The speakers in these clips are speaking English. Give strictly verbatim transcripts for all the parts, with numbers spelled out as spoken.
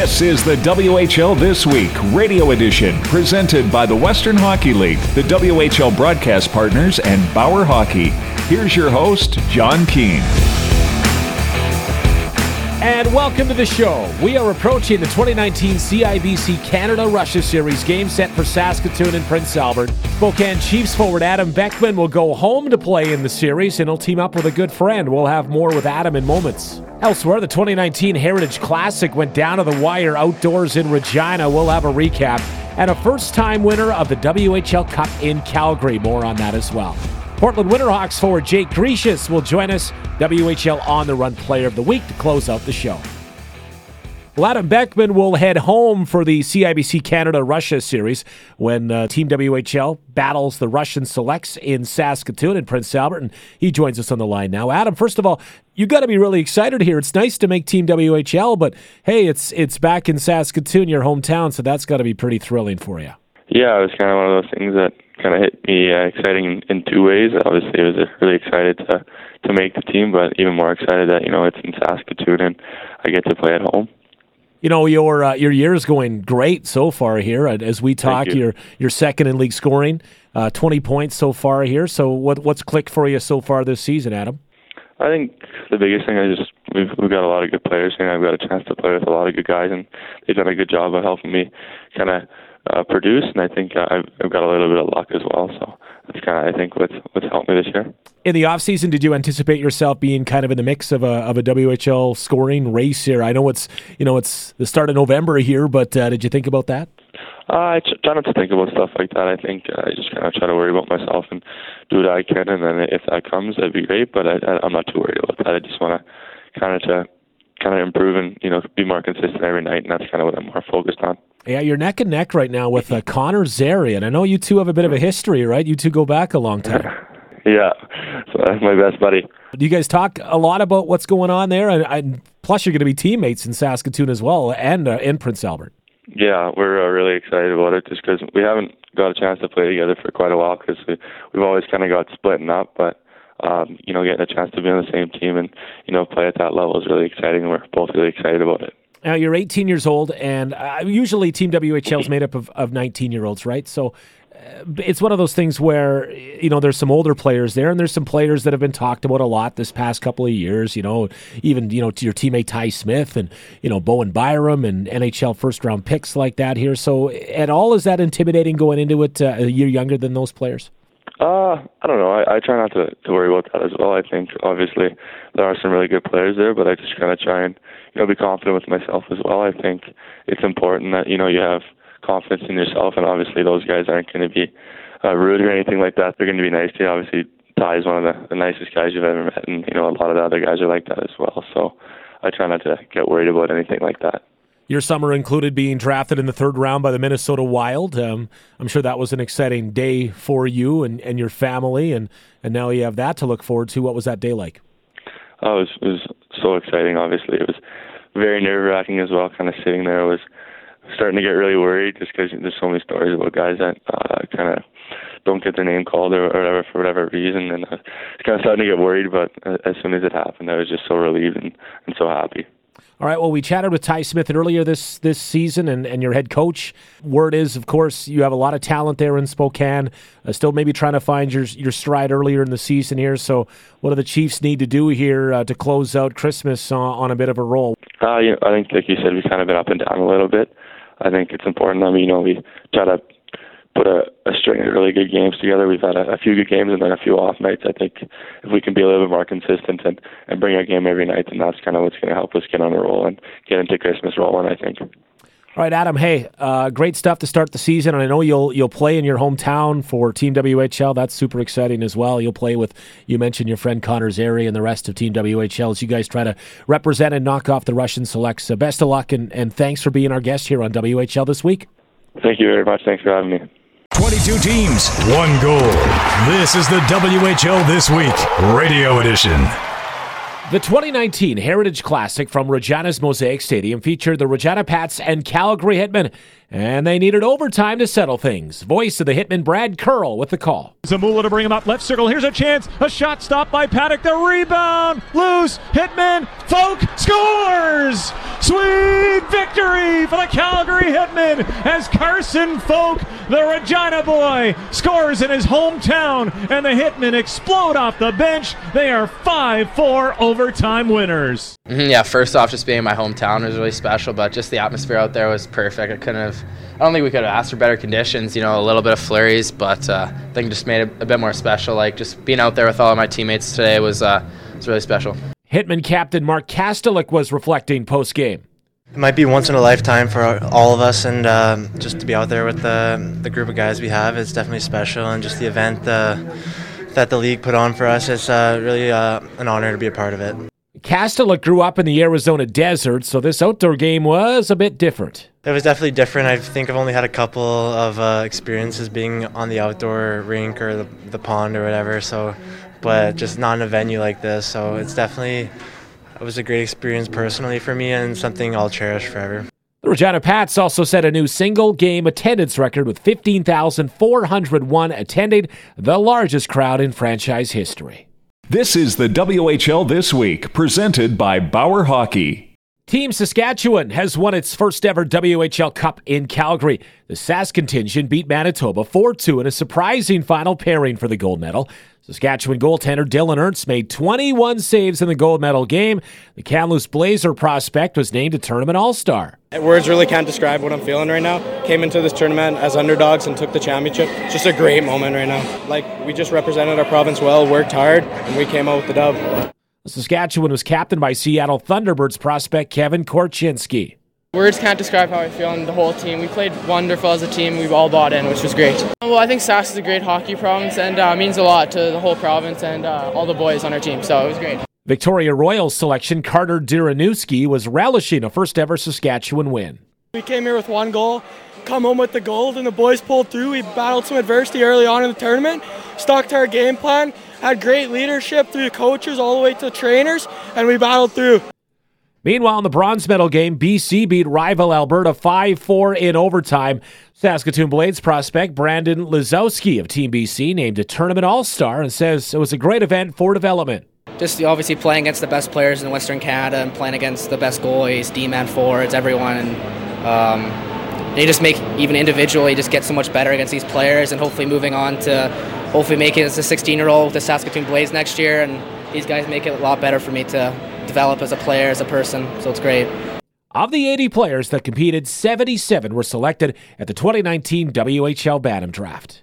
This is the W H L This Week radio edition, presented by the Western Hockey League, the W H L broadcast partners, and Bauer Hockey. Here's your host, John Keane. And welcome to the show. We are approaching the twenty nineteen C I B C Canada-Russia Series game set for Saskatoon and Prince Albert. Spokane Chiefs forward Adam Beckman will go home to play in the series, and he'll team up with a good friend. We'll have more with Adam in moments. Elsewhere, the twenty nineteen Heritage Classic went down to the wire outdoors in Regina. We'll have a recap. And a first-time winner of the W H L Cup in Calgary. More on that as well. Portland Winterhawks forward Jake Grecius will join us, W H L On the Run Player of the Week, to close out the show. Well, Adam Beckman will head home for the C I B C Canada-Russia Series when uh, Team W H L battles the Russian Selects in Saskatoon and Prince Albert, and he joins us on the line now. Adam, first of all, you got to be really excited here. It's nice to make Team W H L, but hey, it's it's back in Saskatoon, your hometown, so that's got to be pretty thrilling for you. Yeah, it was kind of one of those things that kind of hit me uh, exciting in, in two ways. Obviously, I was really excited to to make the team, but even more excited that, you know, it's in Saskatoon and I get to play at home. You know, your uh, your year is going great so far here. As we talk, you. you're you're second in league scoring, uh, twenty points so far here. So what what's clicked for you so far this season, Adam? I think the biggest thing is just we've we've got a lot of good players here, and I've got a chance to play with a lot of good guys, and they've done a good job of helping me kind of uh, produce. And I think I've, I've got a little bit of luck as well. So that's kind of, I think, what's what's helped me this year. In the offseason, did you anticipate yourself being kind of in the mix of a of a W H L scoring race here? I know it's you know it's the start of November here, but uh, did you think about that? Uh, I try not to think about stuff like that. I think uh, I just kind of try to worry about myself and do what I can, and then if that comes, that'd be great. But I, I, I'm not too worried about that. I just want to kind of to kind of improve and, you know, be more consistent every night, and that's kind of what I'm more focused on. Yeah, you're neck and neck right now with uh, Connor Zary, and I know you two have a bit of a history, right? You two go back a long time. Yeah, so that's my best buddy. Do you guys talk a lot about what's going on there? And, and plus, you're going to be teammates in Saskatoon as well, and uh, in Prince Albert. Yeah, we're uh, really excited about it just because we haven't got a chance to play together for quite a while because we, we've always kind of got splitting up. But, um, you know, getting a chance to be on the same team and, you know, play at that level is really exciting, and we're both really excited about it. Now, you're eighteen years old, and uh, usually Team W H L is made up of, of nineteen-year-olds, right? So uh, it's one of those things where, you know, there's some older players there, and there's some players that have been talked about a lot this past couple of years, you know, even, you know, to your teammate Ty Smith and, you know, Bowen Byram and N H L first-round picks like that here. So at all, is that intimidating going into it uh, a year younger than those players? Uh, I don't know. I, I try not to, to worry about that as well. I think, obviously, there are some really good players there, but I just kind of try and, you know, be confident with myself as well. I think it's important that, you know, you have confidence in yourself, and obviously those guys aren't going to be uh, rude or anything like that. They're going to be nice to you. Obviously, Ty is one of the, the nicest guys you've ever met, and, you know, a lot of the other guys are like that as well. So I try not to get worried about anything like that. Your summer included being drafted in the third round by the Minnesota Wild. Um, I'm sure that was an exciting day for you and, and your family, and, and now you have that to look forward to. What was that day like? Oh, it was, it was so exciting, obviously. It was very nerve-wracking as well, kind of sitting there. I was starting to get really worried just because there's so many stories about guys that uh, kind of don't get their name called or, or whatever for whatever reason, and I was kind of starting to get worried, but as soon as it happened, I was just so relieved and, and so happy. All right, well, we chatted with Ty Smith earlier this this season and, and your head coach. Word is, of course, you have a lot of talent there in Spokane, uh, still maybe trying to find your your stride earlier in the season here. So what do the Chiefs need to do here uh, to close out Christmas on, on a bit of a roll? Uh, you know, I think, like you said, we've kind of been up and down a little bit. I think it's important that we, you know, we try to put a, a string of really good games together. We've had a, a few good games and then a few off nights. I think if we can be a little bit more consistent and, and bring a game every night, then that's kind of what's going to help us get on a roll and get into Christmas rolling, I think. All right, Adam, hey, uh, great stuff to start the season, and I know you'll you'll play in your hometown for Team W H L. That's super exciting as well. You'll play with, you mentioned your friend Connor Zary and the rest of Team W H L as you guys try to represent and knock off the Russian Selects. So best of luck, and, and thanks for being our guest here on W H L This Week. Thank you very much. Thanks for having me. twenty-two teams, one goal. This is the W H L This Week Radio Edition. The twenty nineteen Heritage Classic from Regina's Mosaic Stadium featured the Regina Pats and Calgary Hitmen and they needed overtime to settle things. Voice of the Hitmen, Brad Curl, with the call. Zamula to bring him up left circle. Here's a chance. A shot stopped by Paddock. The rebound. Loose. Hitman. Folk scores. Sweet victory for the Calgary Hitmen as Carson Folk, the Regina boy, scores in his hometown, and the Hitmen explode off the bench. They are five four overtime winners. Mm-hmm, yeah, first off, just being in my hometown was really special, but just the atmosphere out there was perfect. I couldn't have, I don't think we could have asked for better conditions, you know, a little bit of flurries, but uh, I think it just made it a bit more special. Like, just being out there with all of my teammates today was, uh, was really special. Hitman captain Mark Kastelik was reflecting post-game. It might be once in a lifetime for all of us, and um, just to be out there with the, the group of guys we have is definitely special, and just the event uh, that the league put on for us, it's uh, really uh, an honor to be a part of it. Kastelik grew up in the Arizona desert, so this outdoor game was a bit different. It was definitely different. I think I've only had a couple of uh, experiences being on the outdoor rink or the, the pond or whatever, so but just not in a venue like this, so it's definitely, it was a great experience personally for me and something I'll cherish forever. The Regina Pats also set a new single-game attendance record with fifteen thousand four hundred one attending, the largest crowd in franchise history. This is the W H L This Week, presented by Bauer Hockey. Team Saskatchewan has won its first ever W H L Cup in Calgary. The Sask contingent beat Manitoba four two in a surprising final pairing for the gold medal. Saskatchewan goaltender Dylan Ernst made twenty-one saves in the gold medal game. The Kamloops Blazer prospect was named a tournament all-star. Words really can't describe what I'm feeling right now. Came into this tournament as underdogs and took the championship. It's just a great moment right now. Like, we just represented our province well, worked hard, and we came out with the dub. Saskatchewan was captained by Seattle Thunderbirds prospect Kevin Korchinski. Words can't describe how I feel and the whole team. We played wonderful as a team. We all bought in, which was great. Well, I think Sask is a great hockey province and uh, means a lot to the whole province and uh, all the boys on our team, so it was great. Victoria Royals selection Carter Diranowski was relishing a first-ever Saskatchewan win. We came here with one goal, come home with the gold, and the boys pulled through. We battled some adversity early on in the tournament, stuck to our game plan, had great leadership through the coaches all the way to the trainers, and we battled through. Meanwhile, in the bronze medal game, B C beat rival Alberta five four in overtime. Saskatoon Blades prospect Brandon Lizowski of Team B C named a tournament all-star and says it was a great event for development. Just obviously playing against the best players in Western Canada and playing against the best goalies, D-man forwards, everyone. And um, they just make, even individually, just get so much better against these players, and hopefully moving on to hopefully make it as a sixteen-year-old with the Saskatoon Blades next year. And these guys make it a lot better for me to develop as a player, as a person, so it's great. Of the eighty players that competed, seventy-seven were selected at the twenty nineteen W H L Bantam Draft.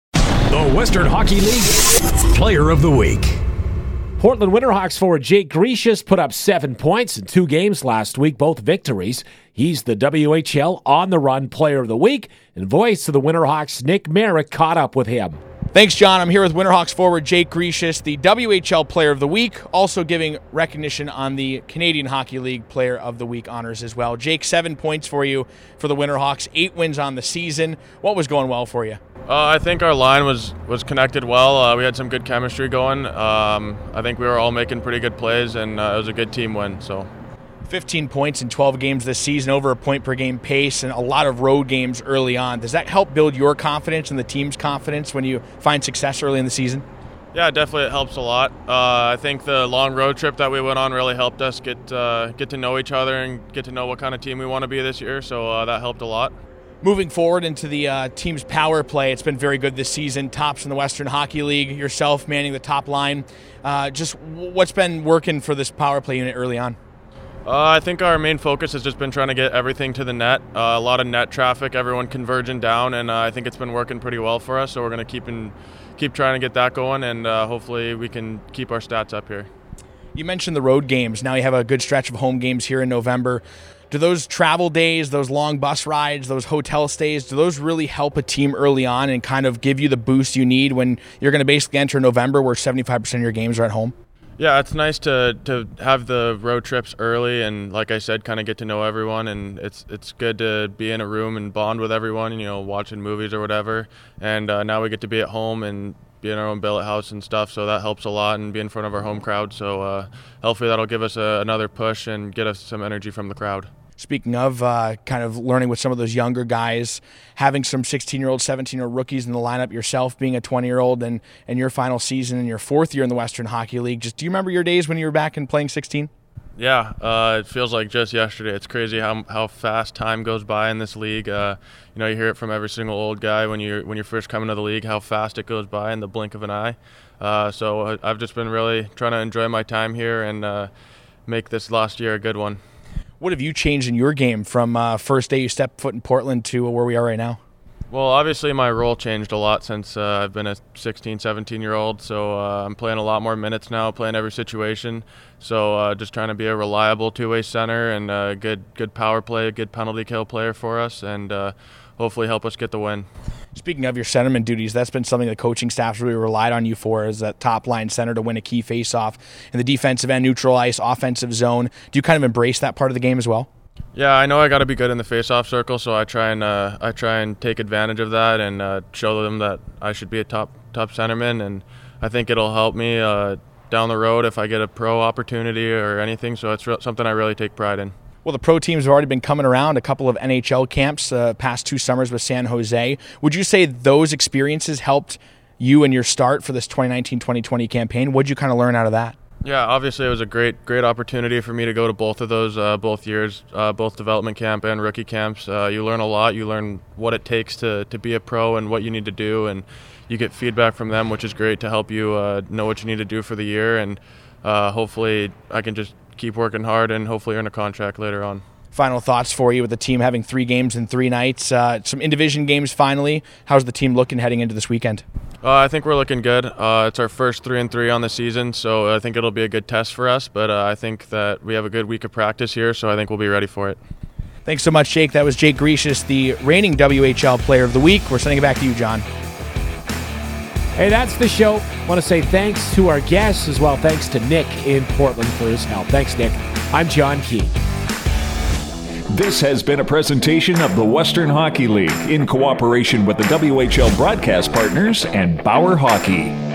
The Western Hockey League Player of the Week. Portland Winterhawks forward Jake Grecius put up seven points in two games last week, both victories. He's the W H L on-the-run Player of the Week, and voice of the Winterhawks Nick Merrick caught up with him. Thanks, John. I'm here with Winterhawks forward Jake Grecius, the W H L Player of the Week, also giving recognition on the Canadian Hockey League Player of the Week honors as well. Jake, seven points for you for the Winterhawks, eight wins on the season. What was going well for you? Uh, I think our line was, was connected well. Uh, we had some good chemistry going. Um, I think we were all making pretty good plays, and uh, it was a good team win. So, fifteen points in twelve games this season, over a point per game pace, and a lot of road games early on. Does that help build your confidence and the team's confidence when you find success early in the season? Yeah, definitely it helps a lot. Uh, I think the long road trip that we went on really helped us get uh, get to know each other and get to know what kind of team we want to be this year, so uh, that helped a lot. Moving forward into the uh, team's power play, it's been very good this season. Tops in the Western Hockey League, yourself manning the top line. Uh, just what's been working for this power play unit early on? Uh, I think our main focus has just been trying to get everything to the net. Uh, a lot of net traffic, everyone converging down, and uh, I think it's been working pretty well for us. So we're going to keep in, keep trying to get that going, and uh, hopefully we can keep our stats up here. You mentioned the road games. Now you have a good stretch of home games here in November. Do those travel days, those long bus rides, those hotel stays, do those really help a team early on and kind of give you the boost you need when you're going to basically enter November where seventy-five percent of your games are at home? Yeah, it's nice to, to have the road trips early and, like I said, kind of get to know everyone. And it's it's good to be in a room and bond with everyone, you know, watching movies or whatever. And uh, now we get to be at home and be in our own billet house and stuff, so that helps a lot, and be in front of our home crowd. So uh, hopefully that'll give us a, another push and get us some energy from the crowd. Speaking of uh, kind of learning with some of those younger guys, having some sixteen-year-old, seventeen-year-old rookies in the lineup, yourself being a twenty-year-old and, and your final season and your fourth year in the Western Hockey League, just do you remember your days when you were back and playing sixteen? Yeah, uh, it feels like just yesterday. It's crazy how how fast time goes by in this league. Uh, you know, you hear it from every single old guy when you're when you're first coming to the league, how fast it goes by in the blink of an eye. Uh, so I've just been really trying to enjoy my time here and uh, make this last year a good one. What have you changed in your game from uh, first day you stepped foot in Portland to where we are right now? Well, obviously my role changed a lot since uh, I've been a sixteen, seventeen-year-old, so uh, I'm playing a lot more minutes now, playing every situation. So uh, just trying to be a reliable two-way center and a good, good power play, a good penalty kill player for us, and uh, hopefully help us get the win. Speaking of your centerman duties, that's been something the coaching staff's really relied on you for, as that top-line center to win a key face-off in the defensive and neutral ice, offensive zone. Do you kind of embrace that part of the game as well? Yeah, I know I got to be good in the face-off circle, so I try and uh, I try and take advantage of that and uh, show them that I should be a top top centerman, and I think it'll help me uh, down the road if I get a pro opportunity or anything. So it's re- something I really take pride in. Well, the pro teams have already been coming around, a couple of N H L camps uh, past two summers with San Jose. Would you say those experiences helped you in your start for this twenty nineteen twenty twenty campaign? What did you kind of learn out of that? Yeah, obviously it was a great great opportunity for me to go to both of those, uh, both years, uh, both development camp and rookie camps. Uh, you learn a lot. You learn what it takes to, to be a pro and what you need to do, and you get feedback from them, which is great to help you uh, know what you need to do for the year. And uh, hopefully I can just keep working hard and hopefully earn a contract later on. Final thoughts for you with the team having three games in three nights, uh, some in-division games finally. How's the team looking heading into this weekend? Uh, I think we're looking good. Uh, it's our first three and three on the season, so I think it'll be a good test for us. But uh, I think that we have a good week of practice here, so I think we'll be ready for it. Thanks so much, Jake. That was Jake Grecius, the reigning W H L Player of the Week. We're sending it back to you, John. Hey, that's the show. I want to say thanks to our guests as well. Thanks to Nick in Portland for his help. Thanks, Nick. I'm John Key. This has been a presentation of the Western Hockey League in cooperation with the W H L broadcast partners and Bauer Hockey.